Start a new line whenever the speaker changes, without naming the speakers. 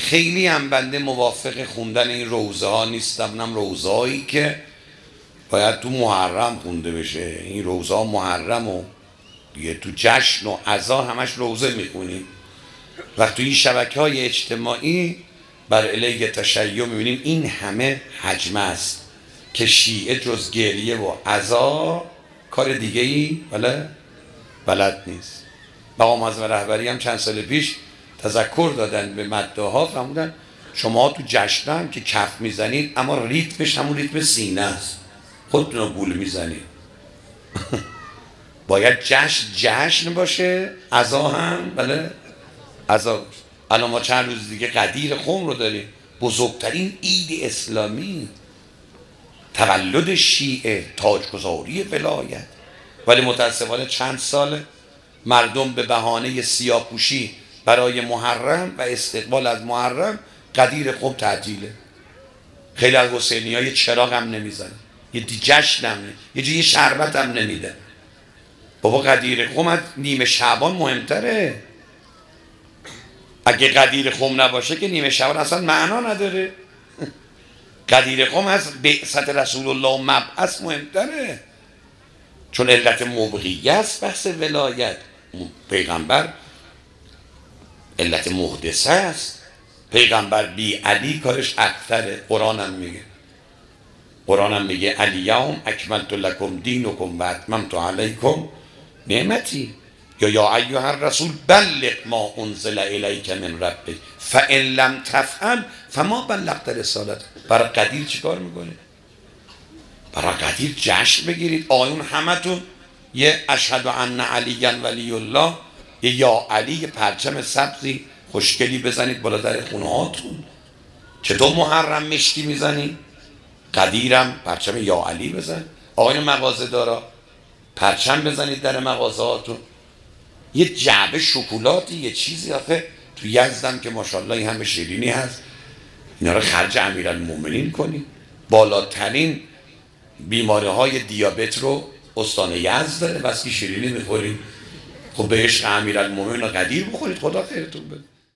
خیلی هم بنده موافق خوندن این روزه ها نیستم، اونم روزه هایی که باید تو محرم خونده بشه. این روزه ها محرم و دیگه تو جشن و عزا همش روزه میخونیم. وقتی این شبکه های اجتماعی بر علیه تشیع میبینیم این همه حجمه است که شیعه جز گریه و عزا کار دیگه ای بلد نیست. مقام معظم رهبری هم چند سال پیش تذکر دادن به مداحا، فرمودن شما تو جشن هم که کف میزنید اما ریتمش همون ریتم سینه است، خودتون رو گول میزنید. باید جشن باشه، عزا هم عزا باشه. الان ما چند روز دیگه قدیر خم رو داریم، بزرگترین عید اسلامی، تولد شیعه، تاجگذاری ولایت. ولی متاسفانه چند سال مردم به بهانه سیاه‌پوشی برای محرم و استقبال از محرم قدیر خم تعطیله. خیلی از حسینی‌ها یه چراغ هم نمیزنن، یه جشن هم یه شربت هم نمیده. بابا قدیر خم از نیمه شعبان مهمتره. اگه قدیر خم نباشه که نیمه شعبان اصلا معنا نداره. قدیر خم از بعثت رسول الله و مبعث مهمتره، چون علت مبغیه است بحث ولایت. پیغمبر علت محدثه است. پیغمبر بی علی کارش اکثره. قرآن هم میگه الیوم اکملت لکم دینکم و اتممت علیکم نعمتی، یا ایها الرسول بلغ ما انزل الیک من ربک فان لم تفعل فما بلغت رسالته. برای قدیر چیکار میکنه؟ برای قدیر جشن بگیرید. آیون همتون یه اشهد ان علی ولی الله، یه یا علی، یه پرچم سبزی خوشگلی بزنید بالا در خونه هاتون. چطور محرم مشکی میزنید؟ قدیرم پرچم یا علی بزن. آقایون مغازه دارا پرچم بزنید در مغازه هاتون. یه جعبه شکلاتی، یه چیزی. آخه تو یزدم که ماشاءالله این همه شیرینی هست، اینا رو خرج امیرالمومنین کنید. بالاترین بیماری های دیابت رو استان یزد داره، بس که شیرینی میخورید. خب به عشق امیرالمومنین قدیر بخورید، خدا خیرتون بده.